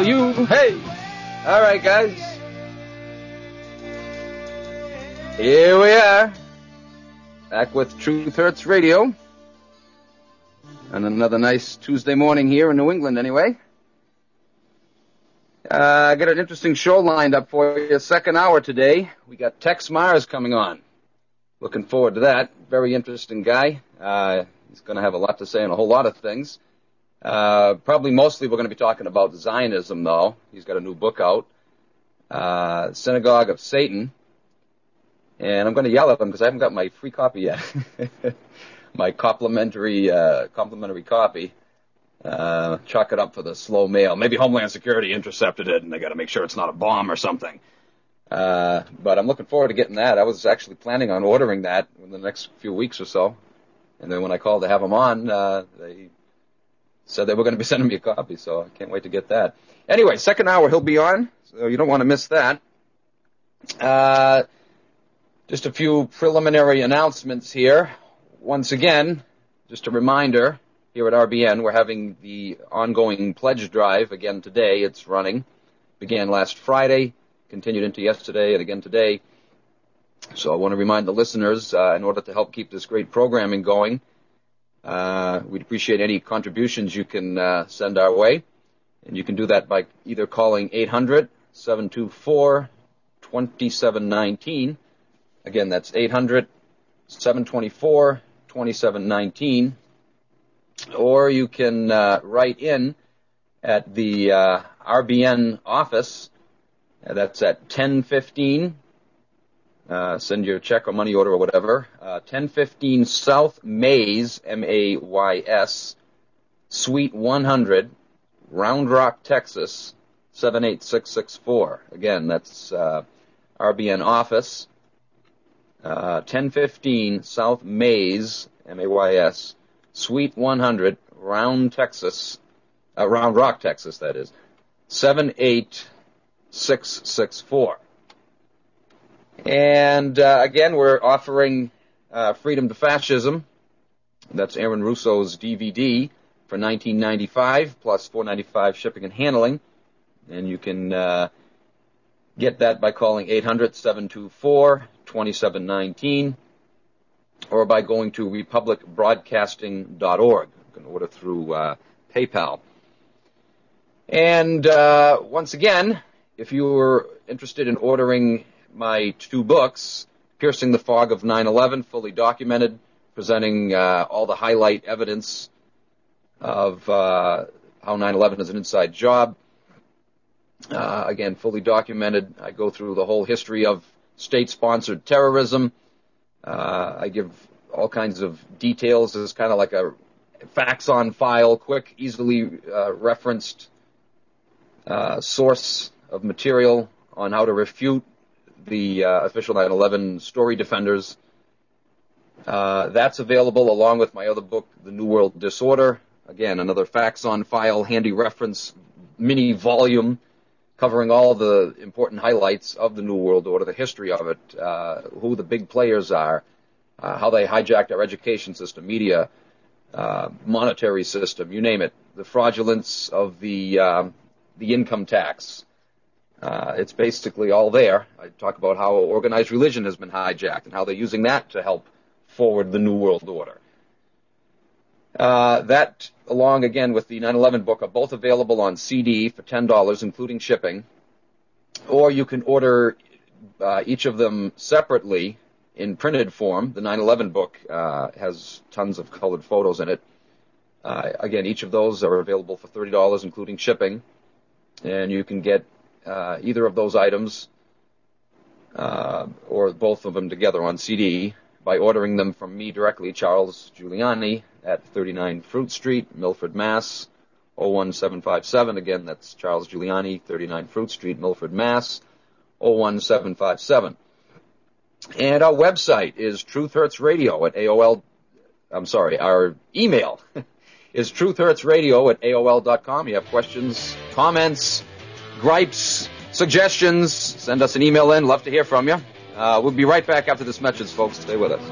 you. Hey! All right, guys. Here we are. Back with Truth Hurts Radio. And another nice Tuesday morning here in New England, anyway. I got an interesting show lined up for you. Second hour today. We got Tex Mars coming on. Looking forward to that. Very interesting guy. He's going to have a lot to say on a whole lot of things. Probably mostly we're going to be talking about Zionism, though. He's got a new book out, Synagogue of Satan. And I'm going to yell at him because I haven't got my free copy yet. My complimentary copy. Chalk it up for the slow mail. Maybe Homeland Security intercepted it and they got to make sure it's not a bomb or something. But I'm looking forward to getting that. I was actually planning on ordering that in the next few weeks or so. And then when I called to have him on, they said they were going to be sending me a copy, so I can't wait to get that. Anyway, second hour he'll be on, so you don't want to miss that. Just a few preliminary announcements here. Once again, just a reminder, here at RBN, we're having the ongoing pledge drive again today. It's running. Began last Friday, continued into yesterday, and again today. So I want to remind the listeners, in order to help keep this great programming going, we'd appreciate any contributions you can send our way. And you can do that by either calling 800-724-2719. Again, that's 800-724-2719. Or you can write in at the RBN office. That's at 1015. Send your check or money order or whatever. 1015 South Mays, M-A-Y-S, Suite 100, Round Rock, Texas, 78664. Again, that's RBN office. 1015 South Mays, M-A-Y-S, Suite 100, Round Rock, Texas, that is, 78664. And again, we're offering Freedom to Fascism. That's Aaron Russo's DVD for $19.95 plus $4.95 shipping and handling. And you can get that by calling 800-724-2719 or by going to republicbroadcasting.org. You can order through PayPal. And once again, if you were interested in ordering my two books, Piercing the Fog of 9/11, fully documented, presenting all the highlight evidence of how 9/11 is an inside job. Again, fully documented. I go through the whole history of state-sponsored terrorism. I give all kinds of details. It's kind of like a facts on file, quick, easily referenced source of material on how to refute the official 9/11 story defenders. That's available along with my other book, The New World Disorder. Again, another facts on file, handy reference, mini volume covering all the important highlights of the New World Order, the history of it, who the big players are, how they hijacked our education system, media, monetary system, you name it, the fraudulence of the income tax. It's basically all there. I talk about how organized religion has been hijacked and how they're using that to help forward the New World Order. That, along again with the 9/11 book, are both available on CD for $10, including shipping. Or you can order each of them separately in printed form. The 9/11 book has tons of colored photos in it. Again, each of those are available for $30, including shipping. And you can get either of those items or both of them together on CD by ordering them from me directly, Charles Giuliani, at 39 Fruit Street, Milford, Mass. 01757. Again, that's Charles Giuliani, 39 Fruit Street, Milford, Mass. 01757. And our website is Truth Hurts Radio at AOL. I'm sorry, our email is truthhurtsradio@aol.com. You have questions, comments, gripes, suggestions, send us an email in. Love to hear from you. We'll be right back after this message, folks. Stay with us.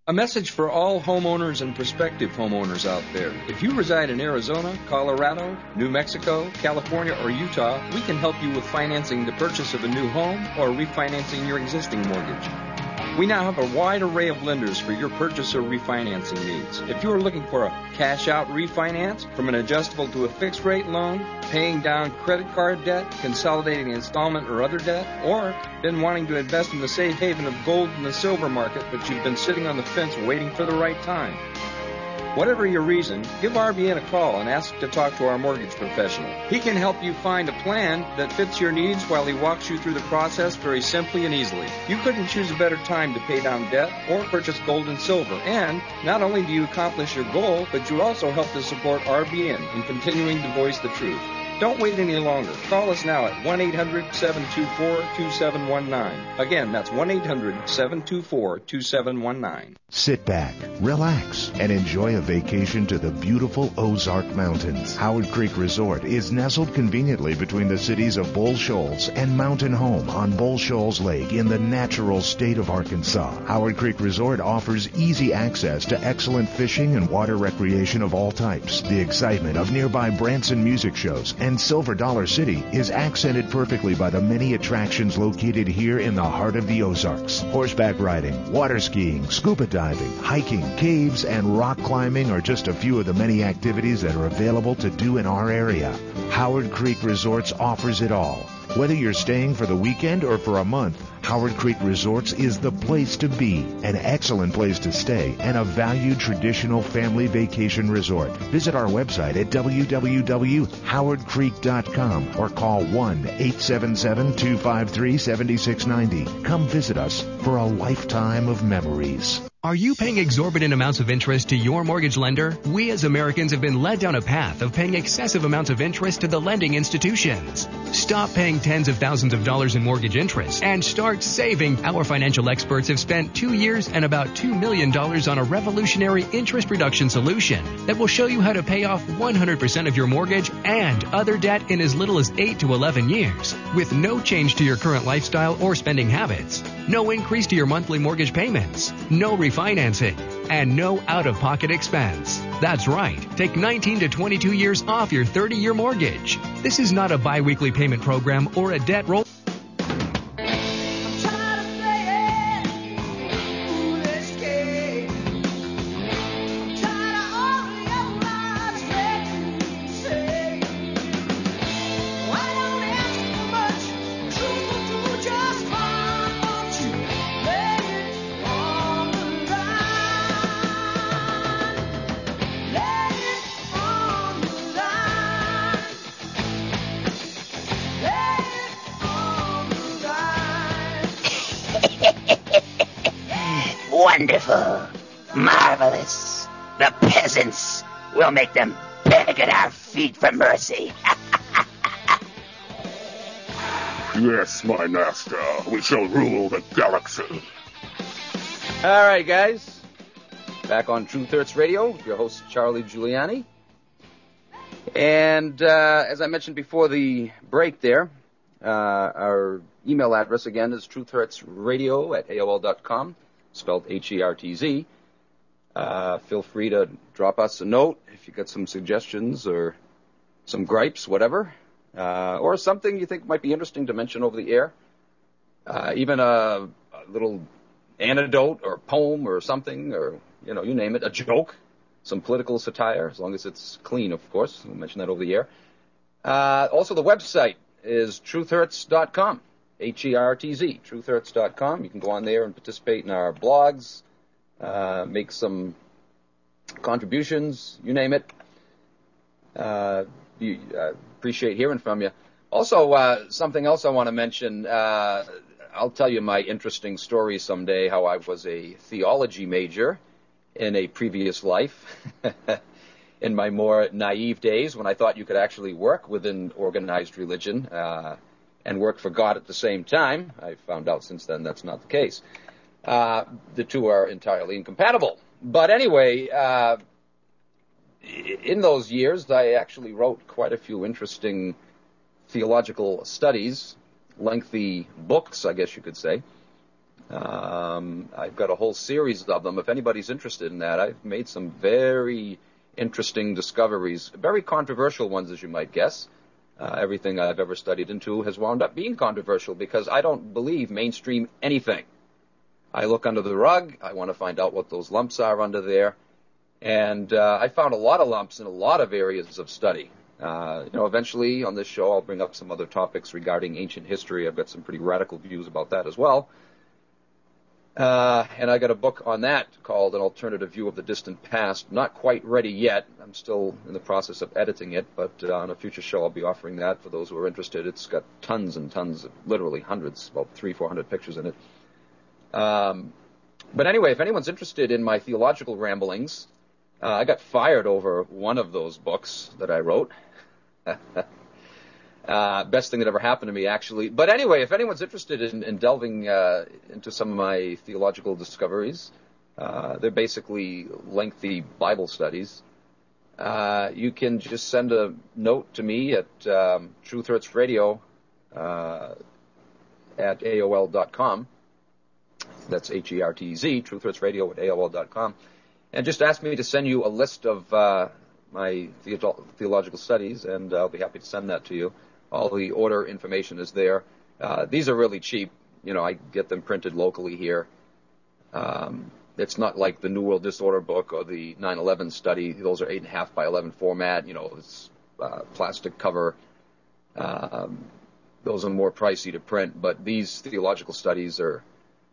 A message for all homeowners and prospective homeowners out there. If you reside in Arizona, Colorado, New Mexico, California, or Utah, we can help you with financing the purchase of a new home or refinancing your existing mortgage. We now have a wide array of lenders for your purchase or refinancing needs. If you are looking for a cash-out refinance, from an adjustable to a fixed-rate loan, paying down credit card debt, consolidating installment or other debt, or been wanting to invest in the safe haven of gold and the silver market, but you've been sitting on the fence waiting for the right time. Whatever your reason, give RBN a call and ask to talk to our mortgage professional. He can help you find a plan that fits your needs while he walks you through the process very simply and easily. You couldn't choose a better time to pay down debt or purchase gold and silver. And not only do you accomplish your goal, but you also help to support RBN in continuing to voice the truth. Don't wait any longer. Call us now at 1-800-724-2719. Again, that's 1-800-724-2719. Sit back, relax, and enjoy a vacation to the beautiful Ozark Mountains. Howard Creek Resort is nestled conveniently between the cities of Bull Shoals and Mountain Home on Bull Shoals Lake in the natural state of Arkansas. Howard Creek Resort offers easy access to excellent fishing and water recreation of all types. The excitement of nearby Branson music shows and Silver Dollar City is accented perfectly by the many attractions located here in the heart of the Ozarks. Horseback riding, water skiing, scuba diving, hiking, caves, and rock climbing are just a few of the many activities that are available to do in our area. Howard Creek Resorts offers it all. Whether you're staying for the weekend or for a month, Howard Creek Resorts is the place to be, an excellent place to stay, and a valued traditional family vacation resort. Visit our website at www.howardcreek.com or call 1-877-253-7690. Come visit us for a lifetime of memories. Are you paying exorbitant amounts of interest to your mortgage lender? We as Americans have been led down a path of paying excessive amounts of interest to the lending institutions. Stop paying tens of thousands of dollars in mortgage interest and start saving. Our financial experts have spent 2 years and about $2 million on a revolutionary interest reduction solution that will show you how to pay off 100% of your mortgage and other debt in as little as 8 to 11 years with no change to your current lifestyle or spending habits. No increase to your monthly mortgage payments. No refinancing. And no out-of-pocket expense. That's right. Take 19 to 22 years off your 30-year mortgage. This is not a bi-weekly payment program or a debt roll. Wonderful. Marvelous. The peasants will make them beg at our feet for mercy. Yes, my master. We shall rule the galaxy. All right, guys. Back on Truth Hurts Radio, your host, Charlie Giuliani. And as I mentioned before the break there, our email address again is truthhurtsradio@aol.com. Spelled Hertz. Feel free to drop us a note if you got some suggestions or some gripes, whatever, or something you think might be interesting to mention over the air. Even a little anecdote or poem or something, or, you know, you name it, a joke, some political satire, as long as it's clean, of course. We'll mention that over the air. Also, the website is truthhurts.com. Hertz, truthhurts.com. You can go on there and participate in our blogs, make some contributions, you name it. Appreciate hearing from you. Also, something else I want to mention, I'll tell you my interesting story someday, how I was a theology major in a previous life, in my more naive days when I thought you could actually work within organized religion, and work for God at the same time. I found out since then that's not the case. The two are entirely incompatible. But anyway, in those years, I actually wrote quite a few interesting theological studies, lengthy books, I guess you could say. I've got a whole series of them. If anybody's interested in that, I've made some very interesting discoveries, very controversial ones, as you might guess. Everything I've ever studied into has wound up being controversial because I don't believe mainstream anything. I look under the rug. I want to find out what those lumps are under there. And I found a lot of lumps in a lot of areas of study. Eventually on this show I'll bring up some other topics regarding ancient history. I've got some pretty radical views about that as well. And I got a book on that called An Alternative View of the Distant Past. Not quite ready yet. I'm still in the process of editing it, but on a future show I'll be offering that for those who are interested. It's got tons and tons of, literally hundreds, about 300-400 pictures in it. But anyway, if anyone's interested in my theological ramblings, I got fired over one of those books that I wrote. Best thing that ever happened to me, actually. But anyway, if anyone's interested in delving into some of my theological discoveries, they're basically lengthy Bible studies. You can just send a note to me at Truth Hurts Radio at AOL.com. That's HERTZ, Truth Hurts Radio at AOL.com. And just ask me to send you a list of my theological studies, and I'll be happy to send that to you. All the order information is there. These are really cheap. I get them printed locally here. It's not like the New World Disorder book or the 9/11 study. Those are 8.5 by 11 format. It's plastic cover. Those are more pricey to print, but these theological studies are,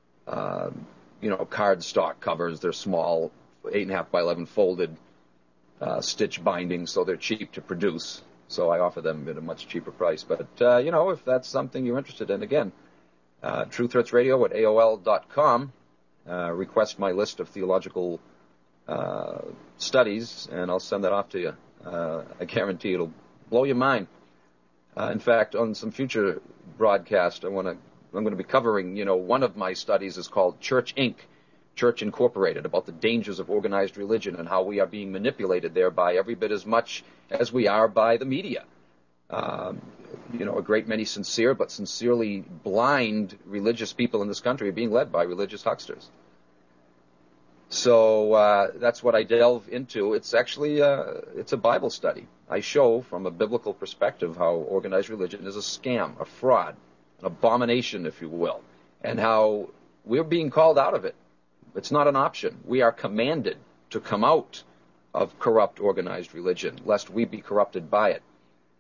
cardstock covers. They're small, 8.5 by 11 folded, stitch bindings, so they're cheap to produce. So I offer them at a much cheaper price. But, if that's something you're interested in, again, Truth Hurts Radio at AOL.com. Request my list of theological studies, and I'll send that off to you. I guarantee it'll blow your mind. In fact, on some future broadcast, I'm going to be covering, one of my studies is called Church Inc., Church Incorporated, about the dangers of organized religion and how we are being manipulated thereby every bit as much as we are by the media. A great many sincere but sincerely blind religious people in this country are being led by religious hucksters. So that's what I delve into. It's actually it's a Bible study. I show from a biblical perspective how organized religion is a scam, a fraud, an abomination, if you will, and how we're being called out of it. It's not an option. We are commanded to come out of corrupt organized religion, lest we be corrupted by it.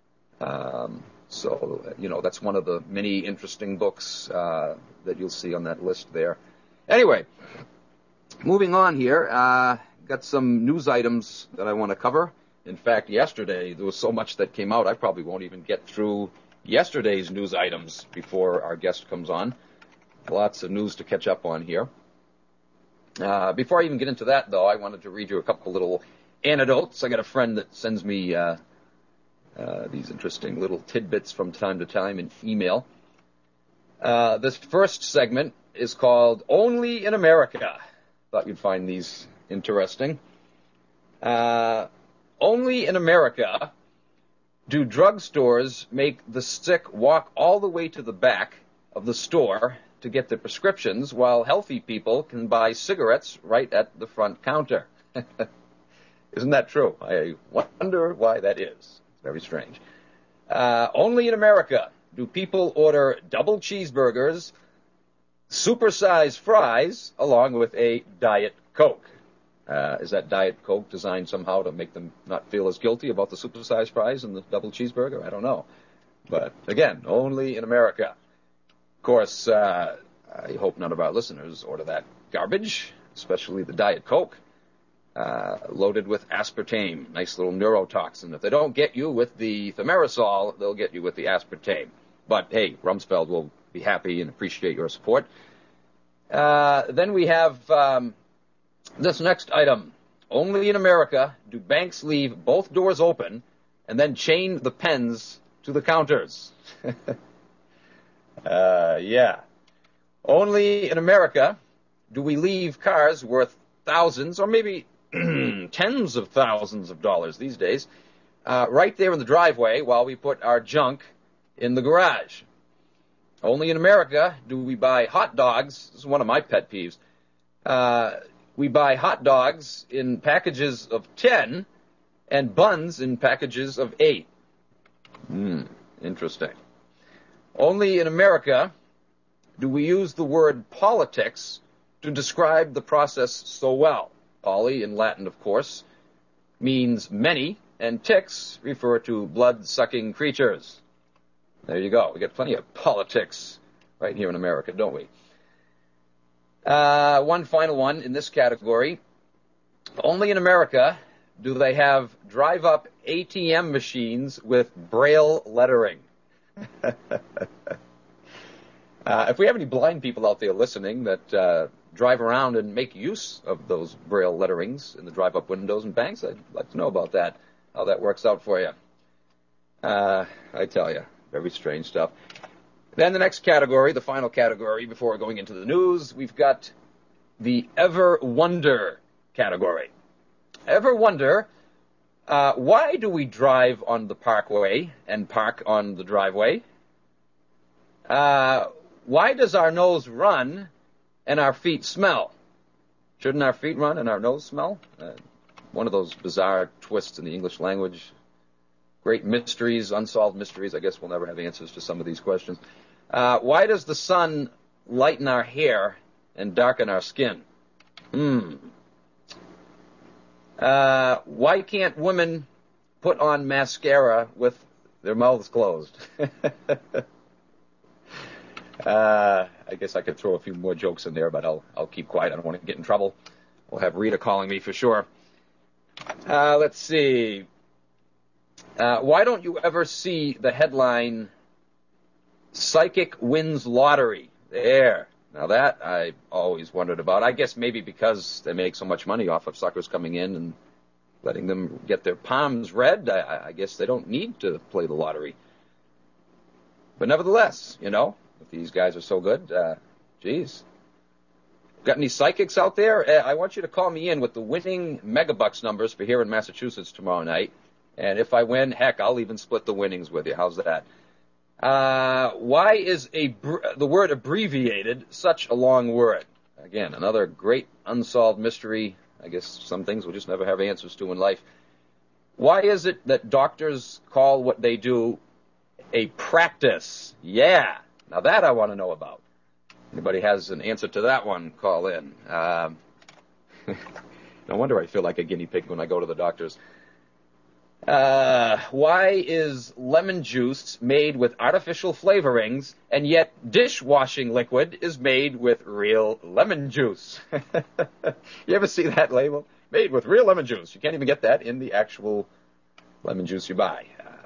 That's one of the many interesting books that you'll see on that list there. Anyway, moving on here, got some news items that I want to cover. In fact, yesterday there was so much that came out, I probably won't even get through yesterday's news items before our guest comes on. Lots of news to catch up on here. Before I even get into that, though, I wanted to read you a couple little anecdotes. I got a friend that sends me these interesting little tidbits from time to time in email. This first segment is called Only in America. Thought you'd find these interesting. Only in America do drugstores make the sick walk all the way to the back of the store to get their prescriptions, while healthy people can buy cigarettes right at the front counter. Isn't that true? I wonder why that is. It's very strange. Only in America do people order double cheeseburgers, supersized fries, along with a Diet Coke. Is that Diet Coke designed somehow to make them not feel as guilty about the supersized fries and the double cheeseburger? I don't know. But again, only in America. Of course, I hope none of our listeners order that garbage, especially the Diet Coke, loaded with aspartame, nice little neurotoxin. If they don't get you with the thimerosal, they'll get you with the aspartame. But hey, Rumsfeld will be happy and appreciate your support. Then we have this next item. Only in America do banks leave both doors open and then chain the pens to the counters. Yeah. Only in America do we leave cars worth thousands or maybe tens of thousands of dollars these days right there in the driveway while we put our junk in the garage. Only in America do we buy hot dogs. This is one of my pet peeves. We buy hot dogs in packages of 10 and buns in packages of 8. Interesting. Only in America do we use the word politics to describe the process so well. Poli, in Latin, of course, means many, and ticks refer to blood-sucking creatures. There you go. We get plenty of politics right here in America, don't we? One final one in this category. Only in America do they have drive-up ATM machines with Braille lettering. If we have any blind people out there listening that drive around and make use of those Braille letterings in the drive-up windows and banks, I'd like to know about that, how that works out for you. I tell you, very strange stuff. Then the next category, the final category before going into the news, we've got the Ever Wonder category. Ever wonder, why do we drive on the parkway and park on the driveway? Why does our nose run and our feet smell? Shouldn't our feet run and our nose smell? One of those bizarre twists in the English language. Great mysteries, unsolved mysteries. I guess we'll never have answers to some of these questions. Why does the sun lighten our hair and darken our skin? Why can't women put on mascara with their mouths closed? I guess I could throw a few more jokes in there, but I'll keep quiet. I don't want to get in trouble. We'll have Rita calling me for sure. Let's see. Why don't you ever see the headline, Psychic Wins Lottery? There. Now that I always wondered about. I guess maybe because they make so much money off of suckers coming in and letting them get their palms read. I guess they don't need to play the lottery. But nevertheless, you know, if these guys are so good, geez. Got any psychics out there? I want you to call me in with the winning megabucks numbers for here in Massachusetts tomorrow night. And if I win, heck, I'll even split the winnings with you. How's that? Why is the word abbreviated such a long word? Again, another great unsolved mystery. I guess some things we'll just never have answers to in life. Why is it that doctors call what they do a practice? Yeah. Now that I want to know about. Anybody has an answer to that one, call in. No wonder I feel like a guinea pig when I go to the doctors. Why is lemon juice made with artificial flavorings, and yet dishwashing liquid is made with real lemon juice? You ever see that label? Made with real lemon juice. You can't even get that in the actual lemon juice you buy.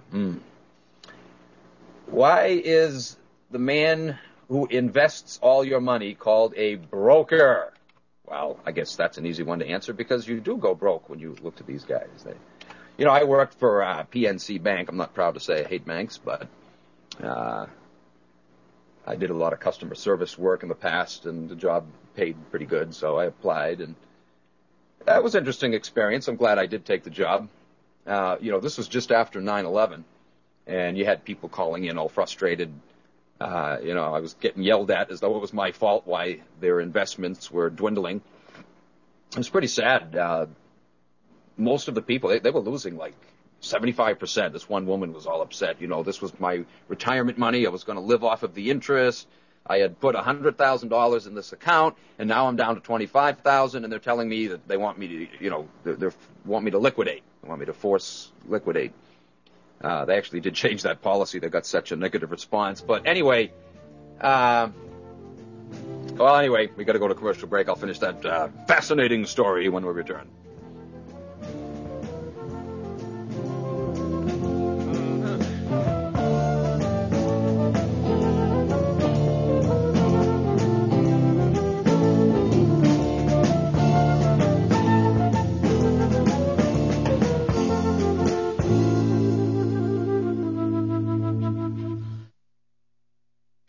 Why is the man who invests all your money called a broker? Well, I guess that's an easy one to answer because you do go broke when you look to these guys. You know, I worked for PNC Bank. I'm not proud to say I hate banks, but I did a lot of customer service work in the past, and the job paid pretty good, so I applied, and that was an interesting experience. I'm glad I did take the job. You know, this was just after 9/11, and you had people calling in all frustrated. You know, I was getting yelled at as though it was my fault why their investments were dwindling. It was pretty sad. Most of the people, they were losing like 75%. This one woman was all upset. You know, this was my retirement money. I was going to live off of the interest. I had put $100,000 in this account, and now I'm down to $25,000, and they're telling me that they want me to, you know, they want me to liquidate. They want me to force liquidate. They actually did change that policy. They got such a negative response. But anyway, we got to go to commercial break. I'll finish that fascinating story when we return.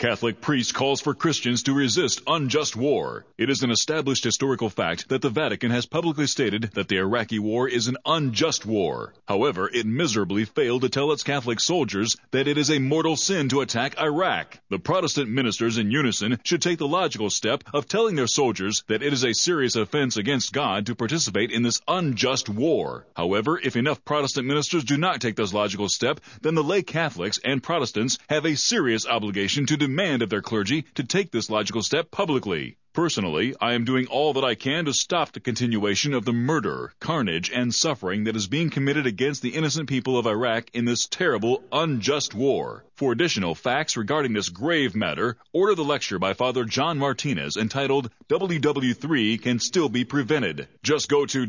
Catholic priest calls for Christians to resist unjust war. It is an established historical fact that the Vatican has publicly stated that the Iraqi war is an unjust war. However, it miserably failed to tell its Catholic soldiers that it is a mortal sin to attack Iraq. The Protestant ministers in unison should take the logical step of telling their soldiers that it is a serious offense against God to participate in this unjust war. However, if enough Protestant ministers do not take this logical step, then the lay Catholics and Protestants have a serious obligation to demand of their clergy to take this logical step publicly. Personally, I am doing all that I can to stop the continuation of the murder, carnage, and suffering that is being committed against the innocent people of Iraq in this terrible, unjust war. For additional facts regarding this grave matter, order the lecture by Father John Martinez entitled WW3 Can Still Be Prevented. Just go to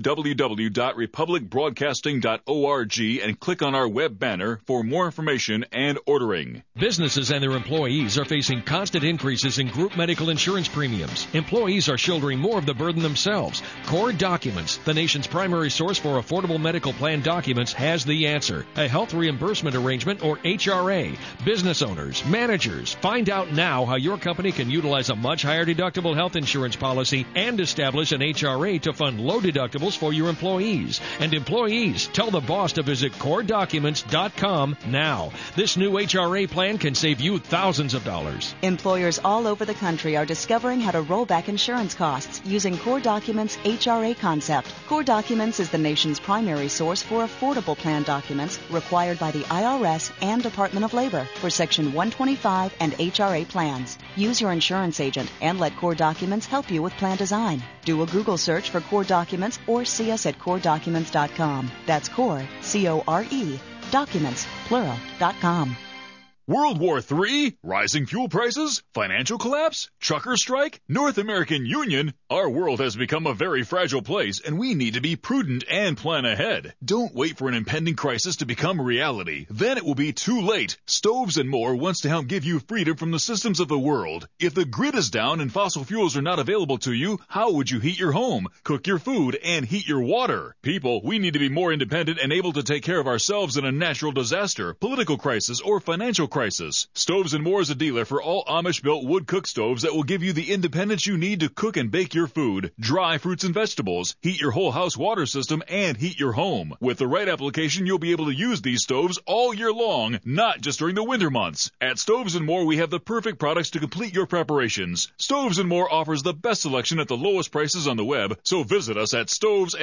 www.republicbroadcasting.org and click on our web banner for more information and ordering. Businesses and their employees are facing constant increases in group medical insurance premiums. Employees are shouldering more of the burden themselves. Core Documents, the nation's primary source for affordable medical plan documents, has the answer. A health reimbursement arrangement, or HRA. Business owners, managers, find out now how your company can utilize a much higher deductible health insurance policy and establish an HRA to fund low deductibles for your employees. And employees, tell the boss to visit CoreDocuments.com now. This new HRA plan can save you thousands of dollars. Employers all over the country are discovering how to roll back insurance costs using Core Documents' HRA concept. Core Documents is the nation's primary source for affordable plan documents required by the IRS and Department of Labor for Section 125 and HRA plans. Use your insurance agent and let Core Documents help you with plan design. Do a Google search for Core Documents or see us at CoreDocuments.com. That's Core, C-O-R-E, Documents, plural.com. World War III? Rising fuel prices? Financial collapse? Trucker strike? North American Union? Our world has become a very fragile place, and we need to be prudent and plan ahead. Don't wait for an impending crisis to become a reality. Then it will be too late. Stoves and More wants to help give you freedom from the systems of the world. If the grid is down and fossil fuels are not available to you, how would you heat your home, cook your food, and heat your water? People, we need to be more independent and able to take care of ourselves in a natural disaster, political crisis, or financial crisis. Stoves and More is a dealer for all Amish-built wood cook stoves that will give you the independence you need to cook and bake your food, dry fruits and vegetables, heat your whole house water system, and heat your home. With the right application, you'll be able to use these stoves all year long, not just during the winter months. At Stoves and More, we have the perfect products to complete your preparations. Stoves and More offers the best selection at the lowest prices on the web, so visit us at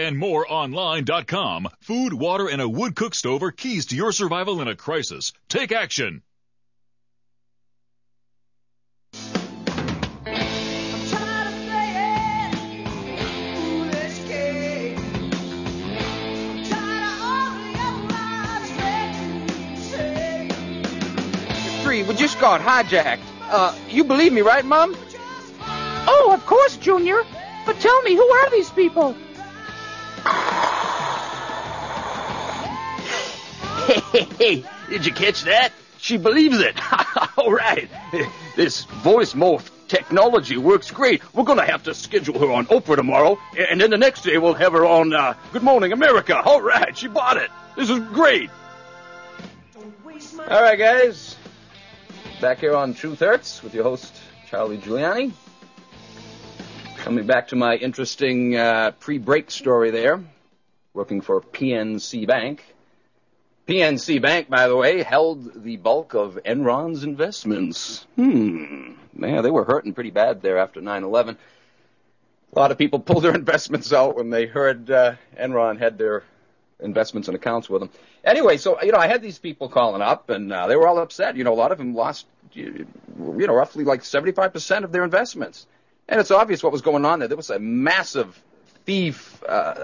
stovesandmoreonline.com. Food, water, and a wood cook stove are keys to your survival in a crisis. Take action. 3, we just got hijacked. You believe me, right, Mom? Oh, of course, Junior. But tell me, who are these people? Hey, did you catch that? She believes it. All right. This voice morph technology works great. We're going to have to schedule her on Oprah tomorrow, and then the next day we'll have her on Good Morning America. All right, she bought it. This is great. All right, guys. Back here on Truth Hurts with your host, Charlie Giuliani. Coming back to my interesting pre-break story there, working for PNC Bank. PNC Bank, by the way, held the bulk of Enron's investments. Man, they were hurting pretty bad there after 9/11. A lot of people pulled their investments out when they heard Enron had their investments and accounts with them. Anyway, so, I had these people calling up, and they were all upset. A lot of them lost, roughly like 75% of their investments. And it's obvious what was going on there. There was a massive thievis,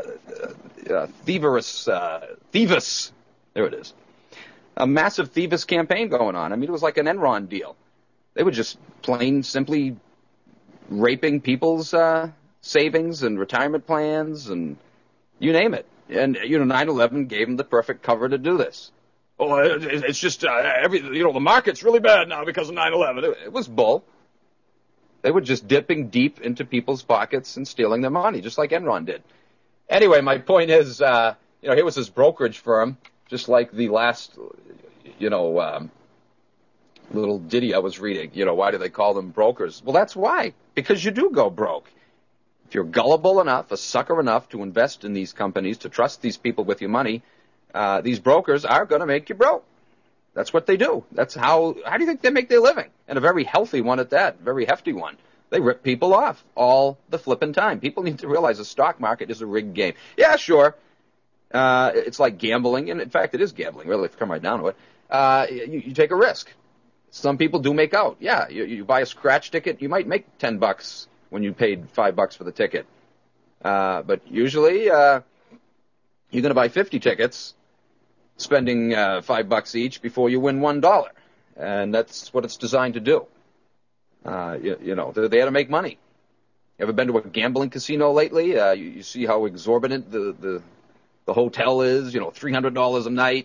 there it is, a massive thievis campaign going on. I mean, it was like an Enron deal. They were just plain, simply raping people's savings and retirement plans and you name it. And, 9/11 gave them the perfect cover to do this. Oh, it's just, the market's really bad now because of 9/11. It was bull. They were just dipping deep into people's pockets and stealing their money, just like Enron did. Anyway, my point is, here was this brokerage firm, just like the last, little ditty I was reading. Why do they call them brokers? Well, that's why. Because you do go broke. If you're gullible enough, a sucker enough to invest in these companies, to trust these people with your money, these brokers are going to make you broke. That's what they do. That's how do you think they make their living? And a very healthy one at that, very hefty one. They rip people off all the flipping time. People need to realize the stock market is a rigged game. Yeah, sure. It's like gambling, and in fact, it is gambling, really, if you come right down to it. You take a risk. Some people do make out. Yeah, you buy a scratch ticket, you might make $10 when you paid $5 for the ticket. But usually, you're going to buy 50 tickets, spending $5 each before you win $1. And that's what it's designed to do. They're there to make money. Ever been to a gambling casino lately? You see how exorbitant the hotel is, $300 a night.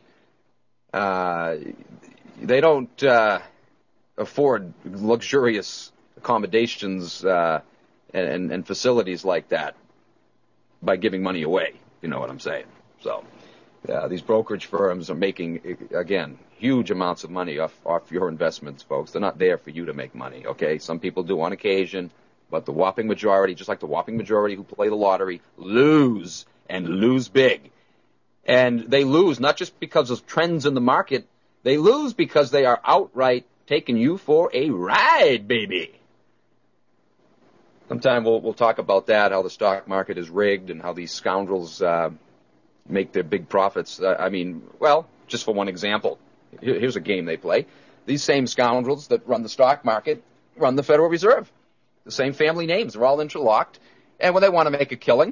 They don't afford luxurious accommodations and facilities like that by giving money away. You know what I'm saying? So these brokerage firms are making, again, huge amounts of money off your investments, folks. They're not there for you to make money, okay? Some people do on occasion, but the whopping majority, just like the whopping majority who play the lottery, lose, and lose big. And they lose not just because of trends in the market. They lose because they are outright taking you for a ride, baby. Sometime we'll talk about that, how the stock market is rigged and how these scoundrels make their big profits. Just for one example, here's a game they play. These same scoundrels that run the stock market run the Federal Reserve. The same family names. They're all interlocked. And when they want to make a killing,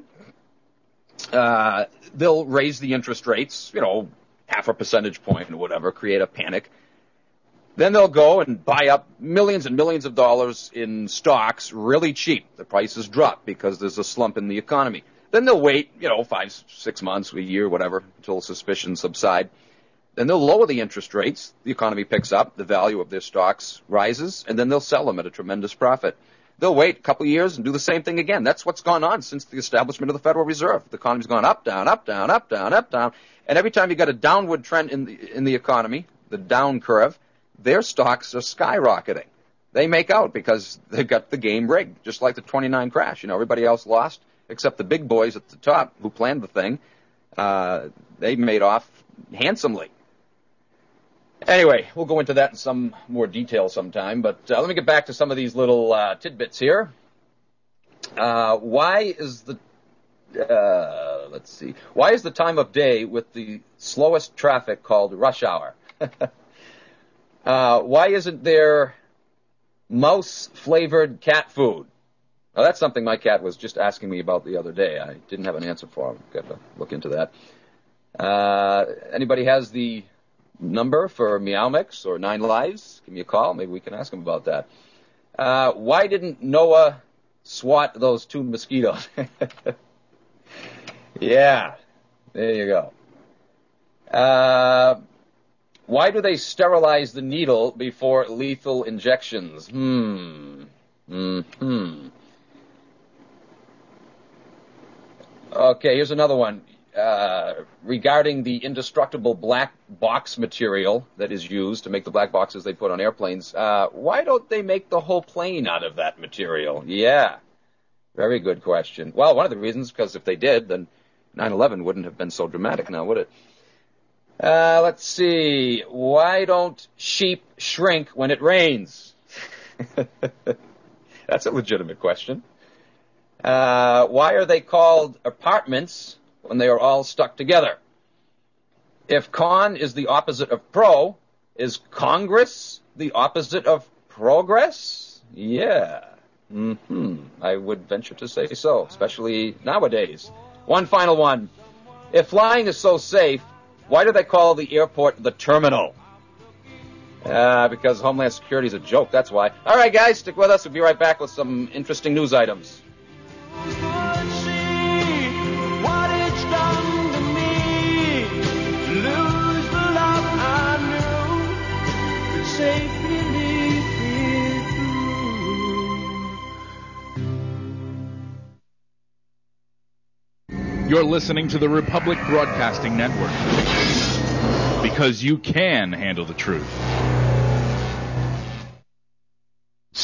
they'll raise the interest rates, half a percentage point or whatever, create a panic. Then they'll go and buy up millions and millions of dollars in stocks really cheap. The prices drop because there's a slump in the economy. Then they'll wait, 5, 6 months, a year, whatever, until suspicions subside. Then they'll lower the interest rates. The economy picks up. The value of their stocks rises. And then they'll sell them at a tremendous profit. They'll wait a couple of years and do the same thing again. That's what's gone on since the establishment of the Federal Reserve. The economy's gone up, down, up, down, up, down, up, down. And every time you got a downward trend in the economy, the down curve, their stocks are skyrocketing. They make out because they've got the game rigged, just like the 29 crash. Everybody else lost except the big boys at the top who planned the thing. They made off handsomely. Anyway, we'll go into that in some more detail sometime, but let me get back to some of these little tidbits here. Why is the time of day with the slowest traffic called rush hour? Why isn't there mouse-flavored cat food? Now, that's something my cat was just asking me about the other day. I didn't have an answer for him. Got to look into that. Anybody has the number for Meow Mix or 9 Lives? Give me a call. Maybe we can ask him about that. Why didn't Noah swat those 2 mosquitoes? Yeah, there you go. Why do they sterilize the needle before lethal injections? Okay, here's another one. Regarding the indestructible black box material that is used to make the black boxes they put on airplanes, why don't they make the whole plane out of that material? Yeah, very good question. Well, one of the reasons, because if they did, then 9/11 wouldn't have been so dramatic now, would it? Let's see. Why don't sheep shrink when it rains? That's a legitimate question. Why are they called apartments when they are all stuck together? If con is the opposite of pro, is Congress the opposite of progress? Yeah. I would venture to say so, especially nowadays. One final one. If flying is so safe, why do they call the airport the terminal? Because Homeland Security is a joke, that's why. All right, guys, stick with us. We'll be right back with some interesting news items. You're listening to the Republic Broadcasting Network, because you can handle the truth.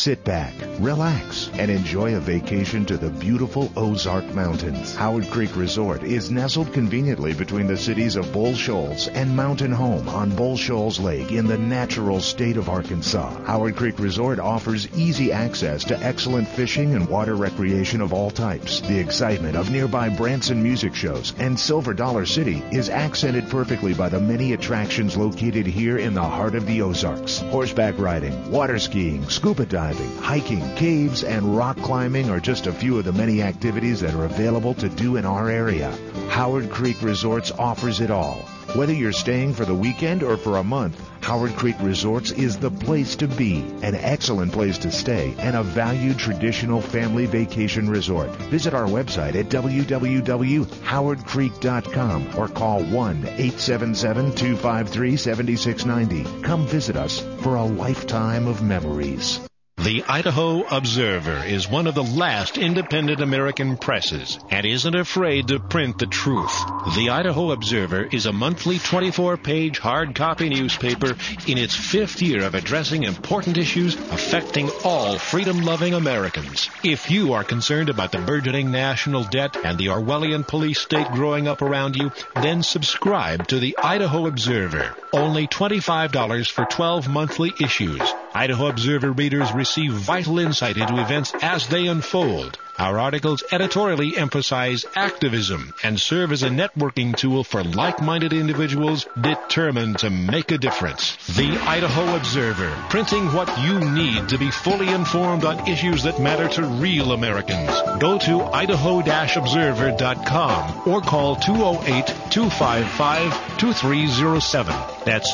Sit back, relax, and enjoy a vacation to the beautiful Ozark Mountains. Howard Creek Resort is nestled conveniently between the cities of Bull Shoals and Mountain Home on Bull Shoals Lake in the natural state of Arkansas. Howard Creek Resort offers easy access to excellent fishing and water recreation of all types. The excitement of nearby Branson music shows and Silver Dollar City is accented perfectly by the many attractions located here in the heart of the Ozarks. Horseback riding, water skiing, scuba diving, hiking, caves, and rock climbing are just a few of the many activities that are available to do in our area. Howard Creek Resorts offers it all. Whether you're staying for the weekend or for a month, Howard Creek Resorts is the place to be, an excellent place to stay, and a valued traditional family vacation resort. Visit our website at www.howardcreek.com or call 1-877-253-7690. Come visit us for a lifetime of memories. The Idaho Observer is one of the last independent American presses and isn't afraid to print the truth. The Idaho Observer is a monthly 24-page hard copy newspaper in its 5th year of addressing important issues affecting all freedom-loving Americans. If you are concerned about the burgeoning national debt and the Orwellian police state growing up around you, then subscribe to the Idaho Observer. Only $25 for 12 monthly issues. Idaho Observer readers receive vital insight into events as they unfold. Our articles editorially emphasize activism and serve as a networking tool for like-minded individuals determined to make a difference. The Idaho Observer, printing what you need to be fully informed on issues that matter to real Americans. Go to idaho-observer.com or call 208-255-2307. That's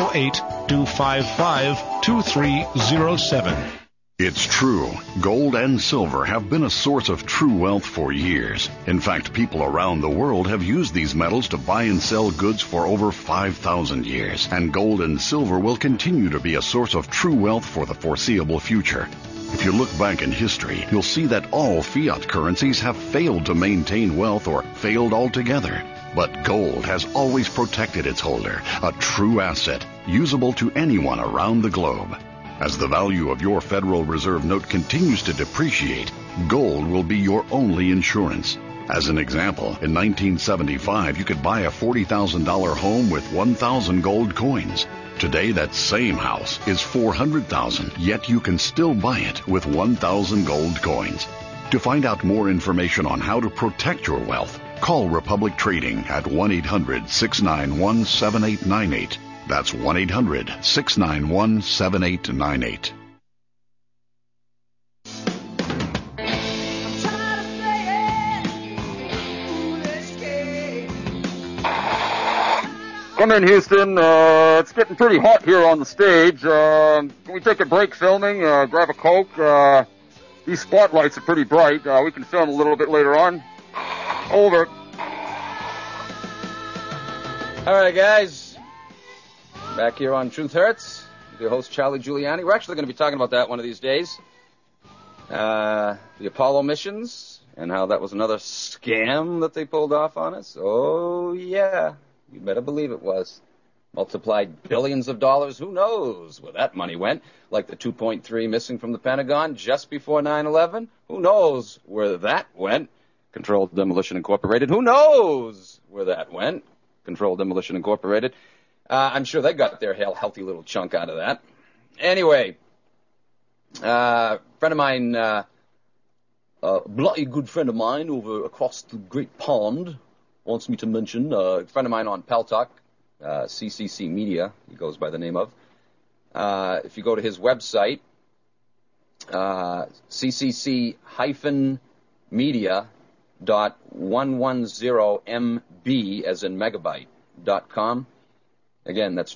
208-255-2307. It's true. Gold and silver have been a source of true wealth for years. In fact, people around the world have used these metals to buy and sell goods for over 5,000 years. And gold and silver will continue to be a source of true wealth for the foreseeable future. If you look back in history, you'll see that all fiat currencies have failed to maintain wealth or failed altogether. But gold has always protected its holder, a true asset, usable to anyone around the globe. As the value of your Federal Reserve note continues to depreciate, gold will be your only insurance. As an example, in 1975, you could buy a $40,000 home with 1,000 gold coins. Today, that same house is $400,000, yet you can still buy it with 1,000 gold coins. To find out more information on how to protect your wealth, call Republic Trading at 1-800-691-7898. That's 1-800-691-7898. Come in, Houston. It's getting pretty hot here on the stage. Can we take a break filming? Grab a Coke? These spotlights are pretty bright. We can film a little bit later on. Over. All right, guys. Back here on Truth Hurts, with your host, Charlie Giuliani. We're actually going to be talking about that one of these days. The Apollo missions and how that was another scam that they pulled off on us. Oh, yeah. You better believe it was. Multiplied billions of dollars. Who knows where that money went? Like the 2.3 missing from the Pentagon just before 9/11. Who knows where that went? Controlled Demolition Incorporated. Who knows where that went? Controlled Demolition Incorporated. I'm sure they got their healthy little chunk out of that. Anyway, friend of mine, a bloody good friend of mine over across the Great Pond wants me to mention a friend of mine on Pal Talk, CCC Media, he goes by the name of. If you go to his website, ccc-media.110mb, as in megabyte.com. Again, that's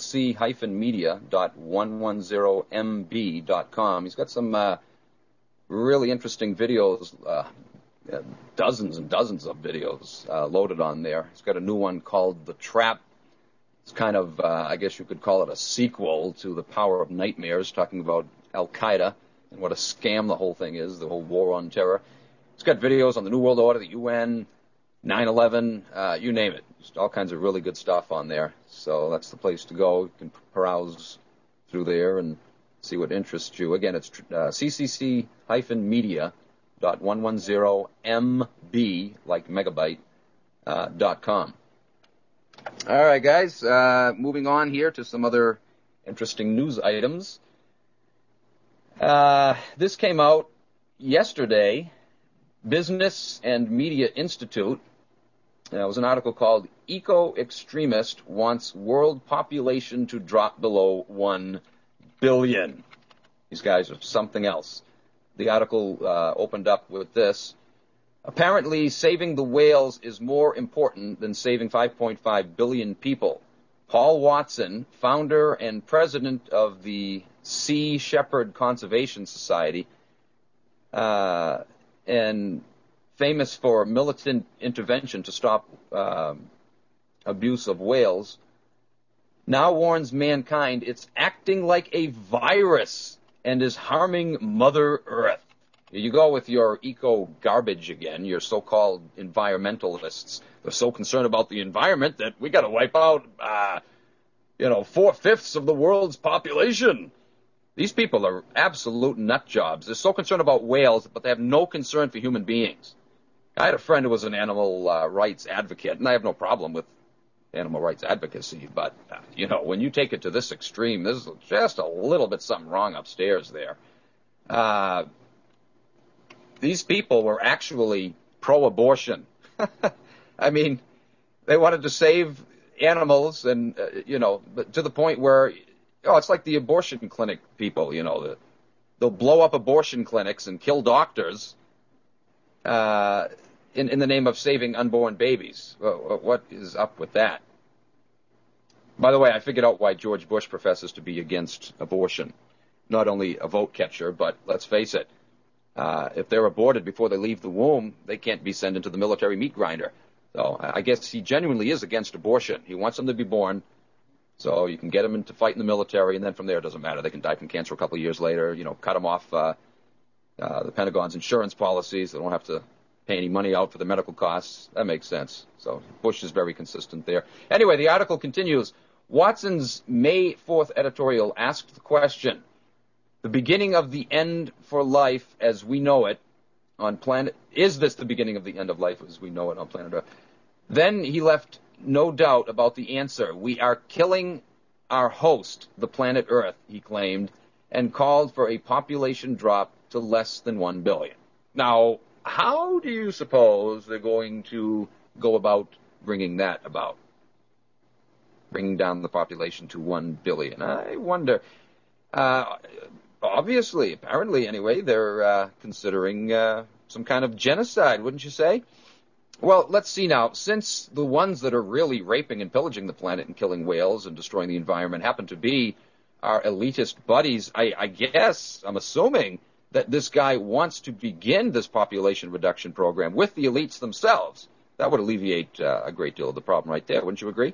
ccc-media.110mb.com. He's got some really interesting videos, dozens and dozens of videos loaded on there. He's got a new one called The Trap. It's kind of, I guess you could call it a sequel to The Power of Nightmares, talking about Al-Qaeda and what a scam the whole thing is, the whole war on terror. He's got videos on the New World Order, the UN, 9/11, you name it. Just all kinds of really good stuff on there. So that's the place to go. You can browse through there and see what interests you. Again, it's ccc-media.110mb, like megabyte, .com. All right, guys, moving on here to some other interesting news items. This came out yesterday. Business and Media Institute. It was an article called Eco-Extremist Wants World Population to Drop Below 1 billion. These guys are something else. The article opened up with this. Apparently, saving the whales is more important than saving 5.5 billion people. Paul Watson, founder and president of the Sea Shepherd Conservation Society, and famous for militant intervention to stop abuse of whales, now warns mankind it's acting like a virus and is harming Mother Earth. Here you go with your eco-garbage again, your so-called environmentalists. They're so concerned about the environment that we got to wipe out, 4/5 of the world's population. These people are absolute nut jobs. They're so concerned about whales, but they have no concern for human beings. I had a friend who was an animal rights advocate, and I have no problem with animal rights advocacy, but, when you take it to this extreme, there's just a little bit something wrong upstairs there. These people were actually pro-abortion. I mean, they wanted to save animals and, but to the point where, it's like the abortion clinic people, they'll blow up abortion clinics and kill doctors in the name of saving unborn babies. Well, what is up with that? By the way, I figured out why George Bush professes to be against abortion. Not only a vote catcher, but let's face it, if they're aborted before they leave the womb, they can't be sent into the military meat grinder. So I guess he genuinely is against abortion. He wants them to be born, so you can get them into fight in the military, and then from there it doesn't matter. They can die from cancer a couple of years later. Cut them off the Pentagon's insurance policies. They don't have to pay any money out for the medical costs. That makes sense. So Bush is very consistent there. Anyway, the article continues. Watson's May 4th editorial asked the question, the beginning of the end for life as we know it on planet, is this the beginning of the end of life as we know it on planet Earth? Then he left no doubt about the answer. We are killing our host, the planet Earth, he claimed, and called for a population drop to less than 1 billion. Now, how do you suppose they're going to go about bringing that about? Bringing down the population to 1 billion. I wonder. Obviously, apparently anyway, they're considering some kind of genocide, wouldn't you say? Well, let's see now. Since the ones that are really raping and pillaging the planet and killing whales and destroying the environment happen to be our elitist buddies, I guess, I'm assuming that this guy wants to begin this population reduction program with the elites themselves. That would alleviate a great deal of the problem right there, wouldn't you agree?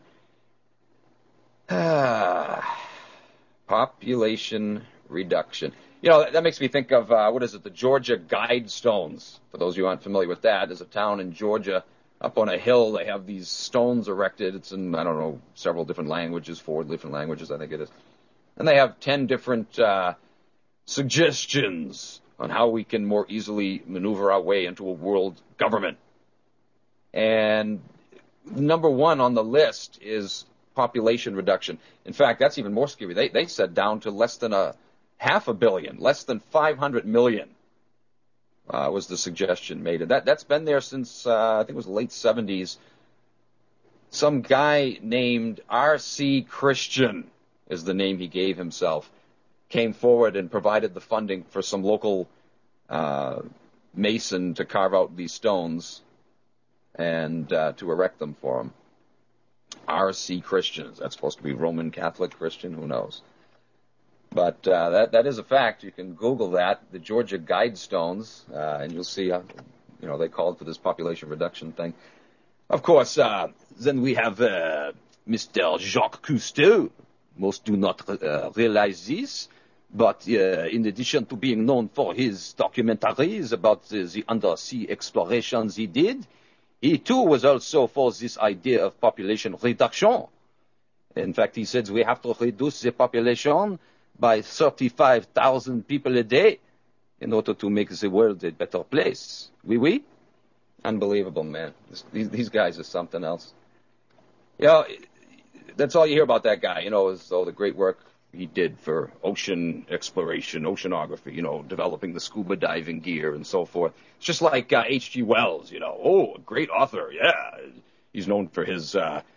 Population reduction. That makes me think of, the Georgia Guidestones. For those of you who aren't familiar with that, there's a town in Georgia up on a hill. They have these stones erected. It's in, several different languages, 4 different languages, I think it is. And they have 10 different suggestions on how we can more easily maneuver our way into a world government. And number 1 on the list is population reduction. In fact, that's even more scary. They said down to less than half a billion, less than 500 million was the suggestion made. And that's been there since, I think it was the late 70s. Some guy named R.C. Christian is the name he gave himself, came forward and provided the funding for some local mason to carve out these stones and to erect them for him. R.C. Christian. Is that supposed to be Roman Catholic Christian? Who knows? But that is a fact. You can Google that, the Georgia Guidestones, and you'll see, they called for this population reduction thing. Of course, then we have Mr. Jacques Cousteau. Most do not realize this, but in addition to being known for his documentaries about the undersea explorations he did, he too was also for this idea of population reduction. In fact, he said we have to reduce the population by 35,000 people a day in order to make the world a better place. Oui? Unbelievable, man. These guys are something else. You know, that's all you hear about that guy, is all the great work he did for ocean exploration, oceanography, developing the scuba diving gear and so forth. It's just like H.G. Wells, a great author, yeah. He's known for his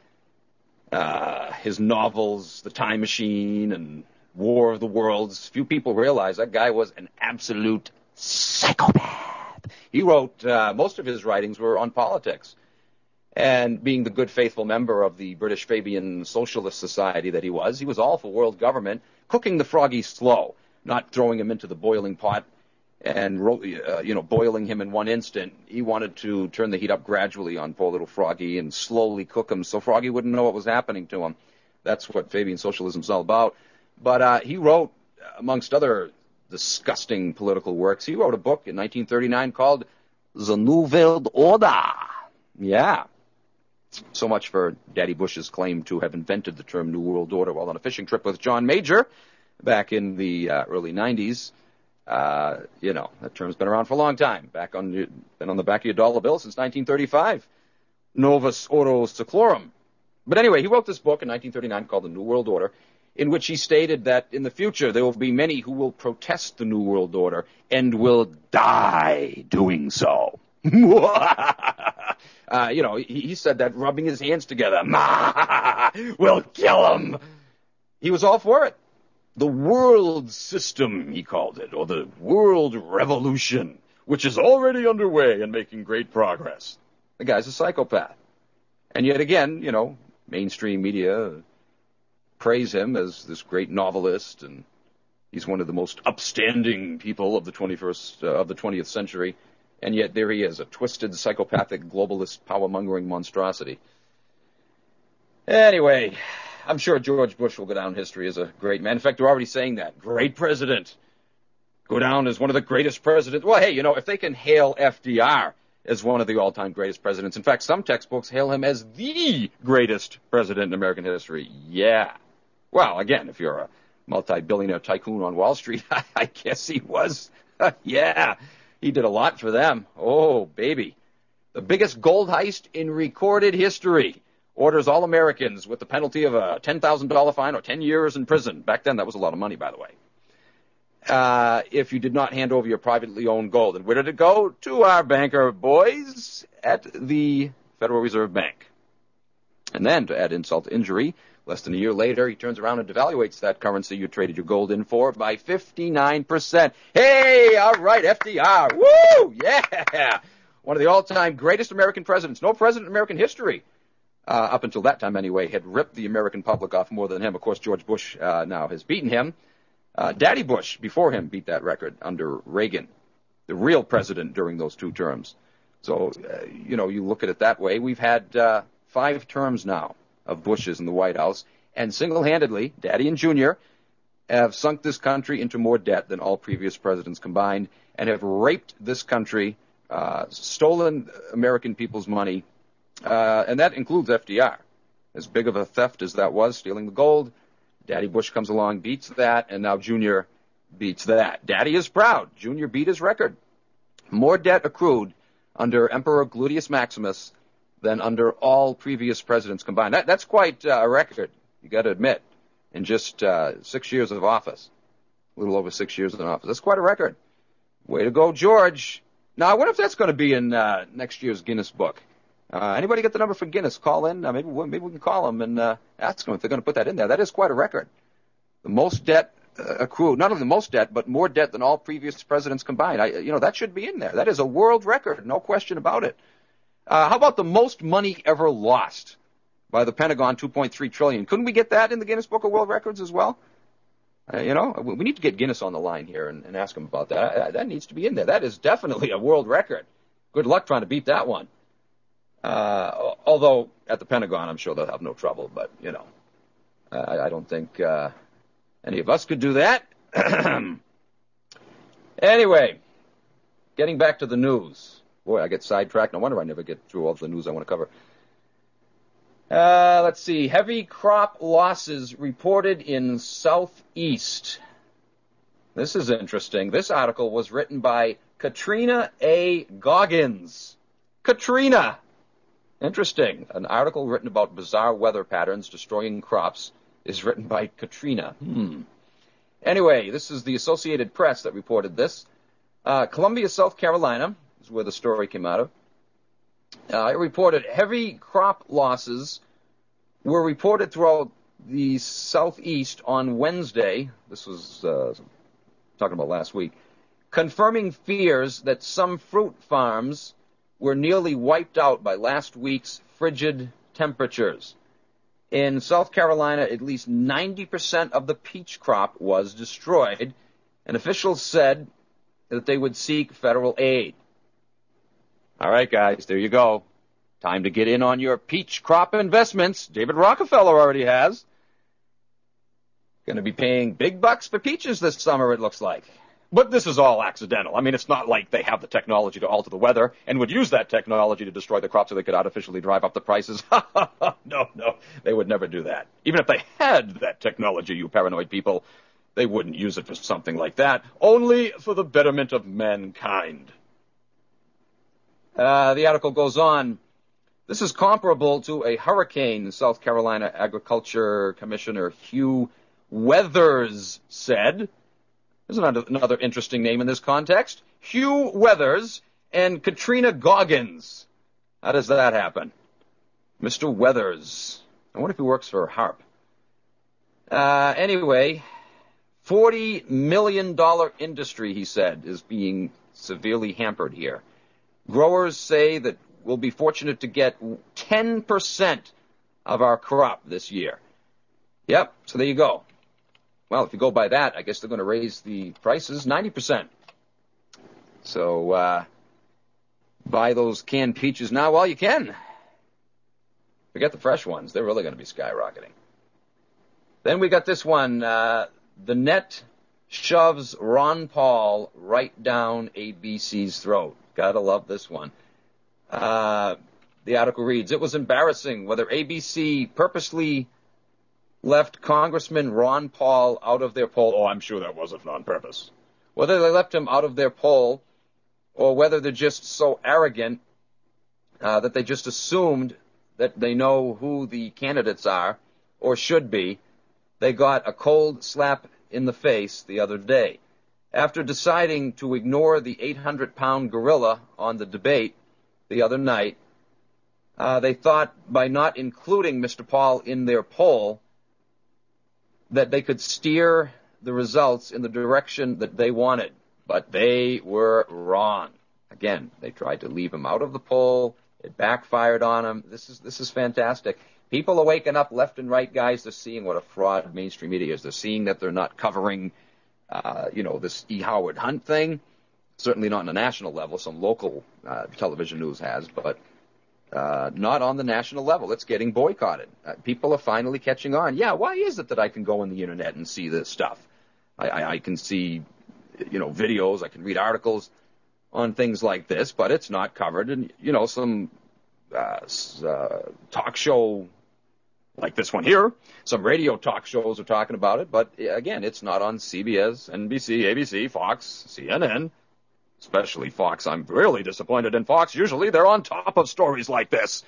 novels, The Time Machine and War of the Worlds. Few people realize that guy was an absolute psychopath. He wrote, most of his writings were on politics. And being the good, faithful member of the British Fabian Socialist Society that he was all for world government, cooking the froggy slow, not throwing him into the boiling pot and, boiling him in one instant. He wanted to turn the heat up gradually on poor little Froggy and slowly cook him so Froggy wouldn't know what was happening to him. That's what Fabian Socialism's all about. But he wrote, amongst other disgusting political works, he wrote a book in 1939 called The New World Order. Yeah. So much for Daddy Bush's claim to have invented the term New World Order while on a fishing trip with John Major back in the early 90s. That term's been around for a long time. Been on the back of your dollar bill since 1935. Novus Ordo Seclorum. But anyway, he wrote this book in 1939 called The New World Order, in which he stated that in the future there will be many who will protest the New World Order and will die doing so. He said that rubbing his hands together. We'll kill him. He was all for it. The world system, he called it, or the world revolution, which is already underway and making great progress. The guy's a psychopath. And yet again, mainstream media praise him as this great novelist, and he's one of the most upstanding people of the 20th century. And yet there he is, a twisted, psychopathic, globalist, power-mongering monstrosity. Anyway, I'm sure George Bush will go down in history as a great man. In fact, they're already saying that. Great president. Go down as one of the greatest presidents. Well, hey, if they can hail FDR as one of the all-time greatest presidents. In fact, some textbooks hail him as the greatest president in American history. Yeah. Well, again, if you're a multi-billionaire tycoon on Wall Street, I guess he was. Yeah. He did a lot for them. Oh, baby. The biggest gold heist in recorded history. Orders all Americans with the penalty of a $10,000 fine or 10 years in prison. Back then, that was a lot of money, by the way. If you did not hand over your privately owned gold. And where did it go? To our banker boys at the Federal Reserve Bank. And then, to add insult to injury, less than a year later, he turns around and devaluates that currency you traded your gold in for by 59%. Hey, all right, FDR. Woo! Yeah! One of the all-time greatest American presidents. No president in American history, up until that time anyway, had ripped the American public off more than him. Of course, George Bush now has beaten him. Daddy Bush, before him, beat that record under Reagan, the real president during those two terms. So, you look at it that way. We've had 5 terms now of Bushes in the White House, and single-handedly, Daddy and Junior have sunk this country into more debt than all previous presidents combined, and have raped this country, stolen American people's money, and that includes FDR. As big of a theft as that was, stealing the gold, Daddy Bush comes along, beats that, and now Junior beats that. Daddy is proud. Junior beat his record. More debt accrued under Emperor Gluteus Maximus than under all previous presidents combined. That's quite a record, you got to admit, in just 6 years of office. A little over 6 years in office. That's quite a record. Way to go, George. Now, I wonder if that's going to be in next year's Guinness book. Anybody get the number for Guinness? Call in. Maybe we can call them and ask them if they're going to put that in there. That is quite a record. The most debt accrued, not only the most debt, but more debt than all previous presidents combined. That should be in there. That is a world record, no question about it. How about the most money ever lost by the Pentagon, $2.3 trillion? Couldn't we get that in the Guinness Book of World Records as well? We need to get Guinness on the line here and ask him about that. That needs to be in there. That is definitely a world record. Good luck trying to beat that one. Although at the Pentagon, I'm sure they'll have no trouble. But, I don't think any of us could do that. Anyway, getting back to the news. Boy, I get sidetracked. No wonder I never get through all the news I want to cover. Let's see. Heavy crop losses reported in Southeast. This is interesting. This article was written by Katrina A. Goggins. Katrina! Interesting. An article written about bizarre weather patterns destroying crops is written by Katrina. Anyway, this is the Associated Press that reported this. Columbia, South Carolina is where the story came out of. It reported heavy crop losses were reported throughout the southeast on Wednesday. This was talking about last week, confirming fears that some fruit farms were nearly wiped out by last week's frigid temperatures. In South Carolina, at least 90% of the peach crop was destroyed, and officials said that they would seek federal aid. All right, guys, there you go. Time to get in on your peach crop investments. David Rockefeller already has. Going to be paying big bucks for peaches this summer, it looks like. But this is all accidental. I mean, it's not like they have the technology to alter the weather and would use that technology to destroy the crop so they could artificially drive up the prices. No, they would never do that. Even if they had that technology, you paranoid people, they wouldn't use it for something like that. Only for the betterment of mankind. The article goes on. This is comparable to a hurricane, South Carolina Agriculture Commissioner Hugh Weathers said. There's another interesting name in this context. Hugh Weathers and Katrina Goggins. How does that happen? Mr. Weathers. I wonder if he works for HARP. Anyway, $40 million industry, he said, is being severely hampered here. Growers say that we'll be fortunate to get 10% of our crop this year. Yep, so there you go. Well, if you go by that, I guess they're going to raise the prices 90%. So buy those canned peaches now while you can. Forget the fresh ones. They're really going to be skyrocketing. Then we got this one. The net shoves Ron Paul right down ABC's throat. Gotta love this one. The article reads, it was embarrassing whether ABC purposely left Congressman Ron Paul out of their poll. Oh, I'm sure that wasn't on purpose. Whether they left him out of their poll or whether they're just so arrogant that they just assumed that they know who the candidates are or should be, they got a cold slap in the face the other day. After deciding to ignore the 800-pound gorilla on the debate the other night, they thought by not including Mr. Paul in their poll that they could steer the results in the direction that they wanted. But they were wrong. Again, they tried to leave him out of the poll. It backfired on him. This is fantastic. People are waking up left and right, guys. They're seeing what a fraud mainstream media is. They're seeing that they're not covering, this E. Howard Hunt thing. Certainly not on a national level. Some local television news has, but not on the national level. It's getting boycotted. People are finally catching on. Yeah, why is it that I can go on the internet and see this stuff? I can see, videos. I can read articles on things like this, but it's not covered. And, some talk show like this one here, some radio talk shows are talking about it, but again, it's not on CBS, NBC, ABC, Fox, CNN, especially Fox. I'm really disappointed in Fox. Usually they're on top of stories like this.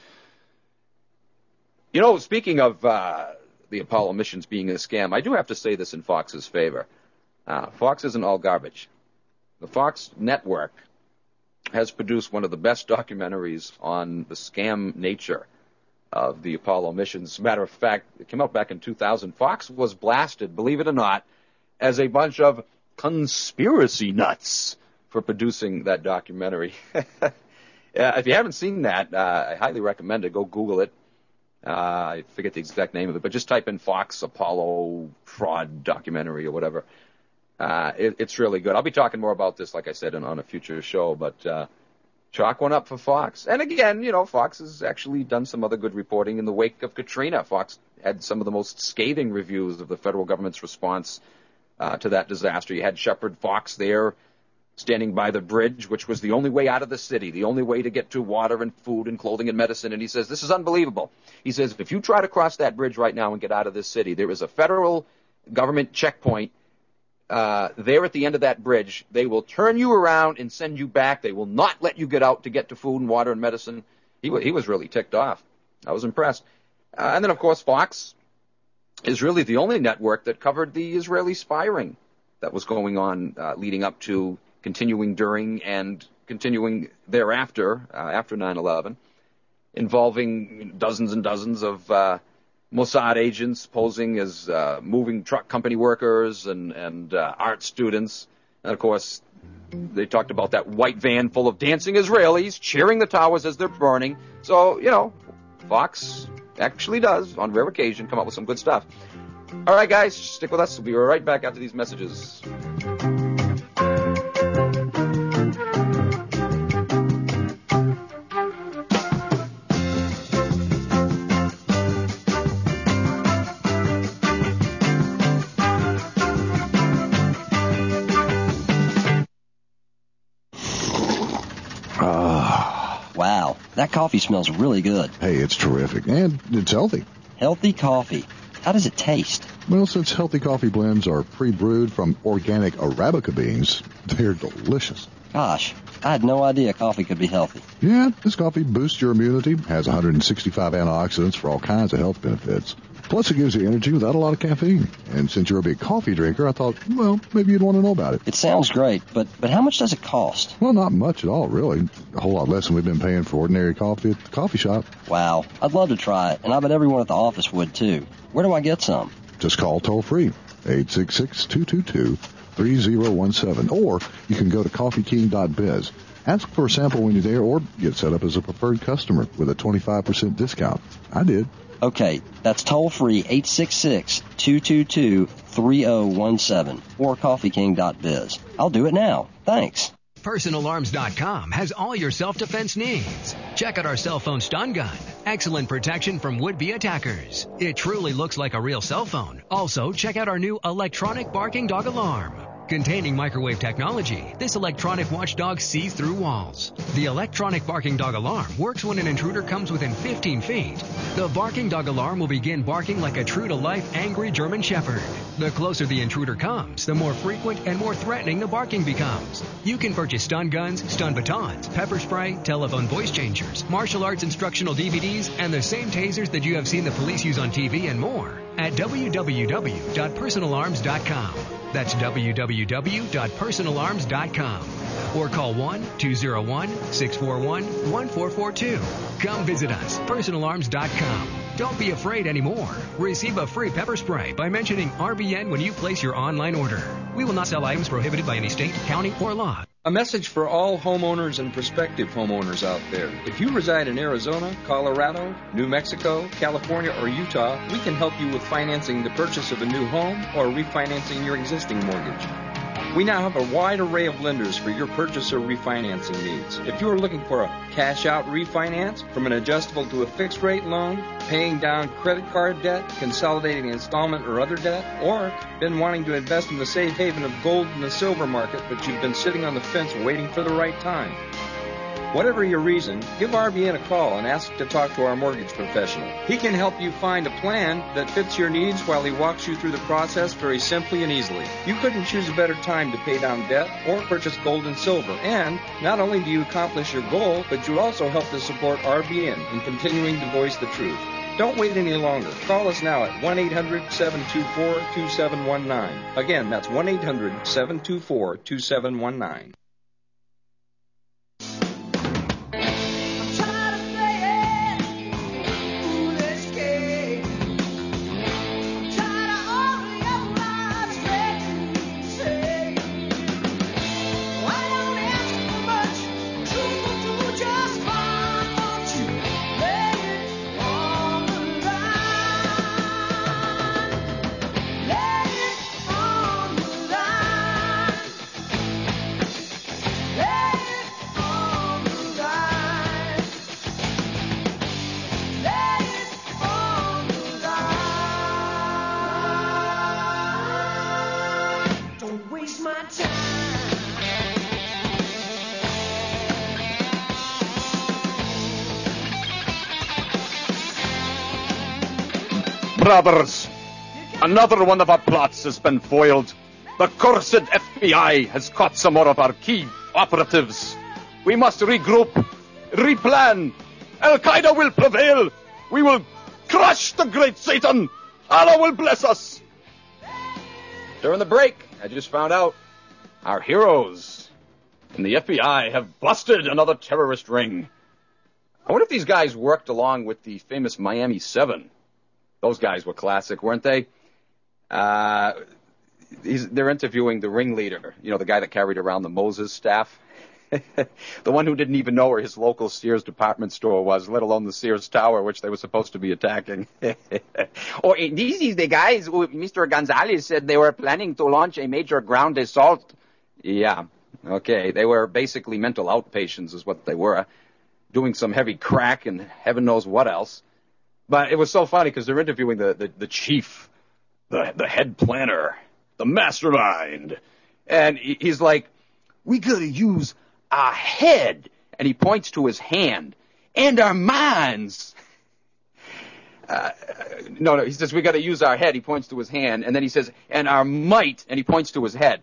Speaking of the Apollo missions being a scam, I do have to say this in Fox's favor. Fox isn't all garbage. The Fox network has produced one of the best documentaries on the scam nature of the Apollo missions. As a matter of fact, it came out back in 2000. Fox was blasted, believe it or not, as a bunch of conspiracy nuts for producing that documentary. If you haven't seen that, I highly recommend it. Go Google it. I forget the exact name of it, but just type in Fox Apollo fraud documentary or whatever. It's really good. I'll be talking more about this, like I said, on a future show, but chalk one up for Fox. And again, Fox has actually done some other good reporting in the wake of Katrina. Fox had some of the most scathing reviews of the federal government's response to that disaster. You had Shepard Fox there standing by the bridge, which was the only way out of the city, the only way to get to water and food and clothing and medicine. And he says, this is unbelievable. He says, if you try to cross that bridge right now and get out of this city, there is a federal government checkpoint there at the end of that bridge. They will turn you around and send you back. They will not let you get out to get to food and water and medicine. He was really ticked off. I was impressed. And then, of course, Fox is really the only network that covered the Israeli spy ring that was going on leading up to, continuing during, and continuing thereafter, after 9/11, involving dozens and dozens of Mossad agents posing as moving truck company workers and art students. And, of course, they talked about that white van full of dancing Israelis cheering the towers as they're burning. So, Fox actually does, on rare occasion, come up with some good stuff. All right, guys, stick with us. We'll be right back after these messages. Wow, that coffee smells really good. Hey, it's terrific, and it's healthy. Healthy coffee. How does it taste? Well, since healthy coffee blends are pre-brewed from organic Arabica beans, they're delicious. Gosh, I had no idea coffee could be healthy. Yeah, this coffee boosts your immunity, has 165 antioxidants for all kinds of health benefits. Plus, it gives you energy without a lot of caffeine. And since you're a big coffee drinker, I thought, well, maybe you'd want to know about it. It sounds great, but how much does it cost? Well, not much at all, really. A whole lot less than we've been paying for ordinary coffee at the coffee shop. Wow, I'd love to try it, and I bet everyone at the office would, too. Where do I get some? Just call toll-free, 866-222-3017, or you can go to coffeeking.biz. Ask for a sample when you're there, or get set up as a preferred customer with a 25% discount. I did. Okay, that's toll-free, 866-222-3017, or coffeeking.biz. I'll do it now. Thanks. PersonalArms.com has all your self-defense needs. Check out our cell phone stun gun. Excellent protection from would-be attackers. It truly looks like a real cell phone. Also, check out our new electronic barking dog alarm. Containing microwave technology, this electronic watchdog sees through walls. The electronic barking dog alarm works when an intruder comes within 15 feet. The barking dog alarm will begin barking like a true-to-life angry German shepherd. The closer the intruder comes, the more frequent and more threatening the barking becomes. You can purchase stun guns, stun batons, pepper spray, telephone voice changers, martial arts instructional DVDs, and the same tasers that you have seen the police use on TV and more at www.personalarms.com. That's www.personalarms.com. Or call 1-201-641-1442. Come visit us, personalarms.com. Don't be afraid anymore. Receive a free pepper spray by mentioning RBN when you place your online order. We will not sell items prohibited by any state, county, or law. A message for all homeowners and prospective homeowners out there. If you reside in Arizona, Colorado, New Mexico, California, or Utah, we can help you with financing the purchase of a new home or refinancing your existing mortgage. We now have a wide array of lenders for your purchase or refinancing needs. If you are looking for a cash-out refinance, from an adjustable to a fixed-rate loan, paying down credit card debt, consolidating installment or other debt, or been wanting to invest in the safe haven of gold and the silver market, but you've been sitting on the fence waiting for the right time. Whatever your reason, give RBN a call and ask to talk to our mortgage professional. He can help you find a plan that fits your needs while he walks you through the process very simply and easily. You couldn't choose a better time to pay down debt or purchase gold and silver. And not only do you accomplish your goal, but you also help to support RBN in continuing to voice the truth. Don't wait any longer. Call us now at 1-800-724-2719. Again, that's 1-800-724-2719. Brothers, another one of our plots has been foiled. The cursed FBI has caught some more of our key operatives. We must regroup, replan. Al-Qaeda will prevail. We will crush the great Satan. Allah will bless us. During the break, I just found out our heroes in the FBI have busted another terrorist ring. I wonder if these guys worked along with the famous Miami 7. Those guys were classic, weren't they? They're interviewing the ringleader, the guy that carried around the Moses staff. The one who didn't even know where his local Sears department store was, let alone the Sears Tower, which they were supposed to be attacking. These is the guys who Mr. Gonzalez said they were planning to launch a major ground assault. Yeah, okay. They were basically mental outpatients is what they were, doing some heavy crack and heaven knows what else. But it was so funny because they're interviewing the chief, the head planner, the mastermind. And he's like, we got to use our head, and he points to his hand, and our minds. No, he says we got to use our head. He points to his hand, and then he says, and our might, and he points to his head.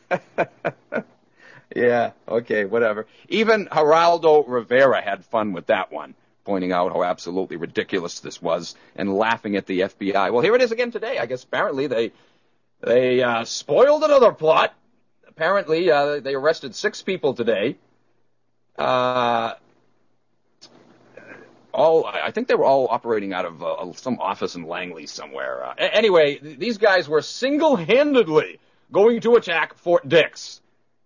Yeah, okay, whatever. Even Geraldo Rivera had fun with that one, pointing out how absolutely ridiculous this was and laughing at the FBI. Well, here it is again today. I guess apparently they spoiled another plot. Apparently, they arrested 6 people today. I think they were all operating out of some office in Langley somewhere. Anyway, these guys were single-handedly going to attack Fort Dix.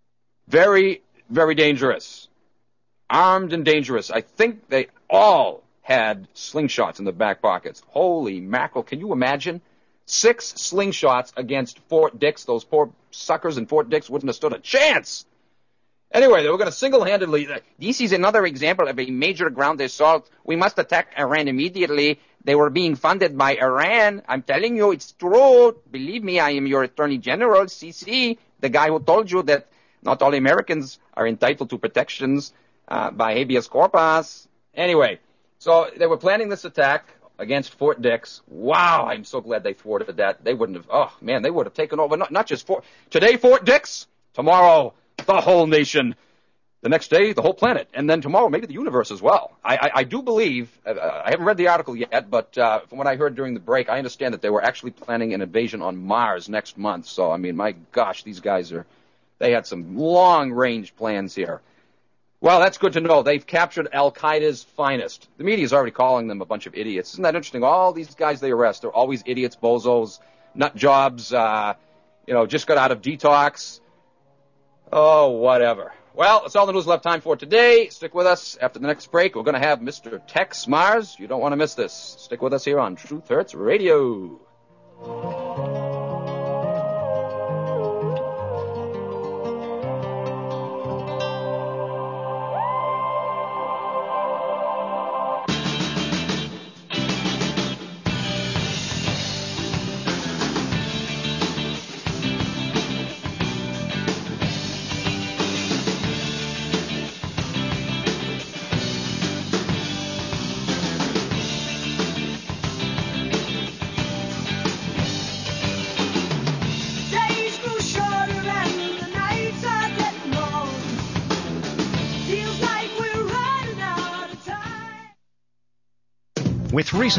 Very, very dangerous. Armed and dangerous. I think they all had slingshots in the back pockets. Holy mackerel, can you imagine? 6 slingshots against Fort Dix. Those poor suckers in Fort Dix wouldn't have stood a chance. Anyway, they were going to single-handedly... This is another example of a major ground assault. We must attack Iran immediately. They were being funded by Iran. I'm telling you, it's true. Believe me, I am your Attorney General, CC, the guy who told you that not all Americans are entitled to protections by habeas corpus. Anyway, so they were planning this attack against Fort Dix. Wow, I'm so glad they thwarted that. They wouldn't have, they would have taken over, not just today Fort Dix, tomorrow the whole nation, the next day the whole planet, and then tomorrow maybe the universe as well. I do believe, I haven't read the article yet, but from what I heard during the break, I understand that they were actually planning an invasion on Mars next month. So, I mean, my gosh, these guys they had some long-range plans here. Well, that's good to know. They've captured Al-Qaeda's finest. The media is already calling them a bunch of idiots. Isn't that interesting? All these guys they arrest, they're always idiots, bozos, nut jobs, just got out of detox. Oh, whatever. Well, that's all the news we'll have time for today. Stick with us. After the next break, we're going to have Mr. Tex Mars. You don't want to miss this. Stick with us here on Truth Hurts Radio. With recent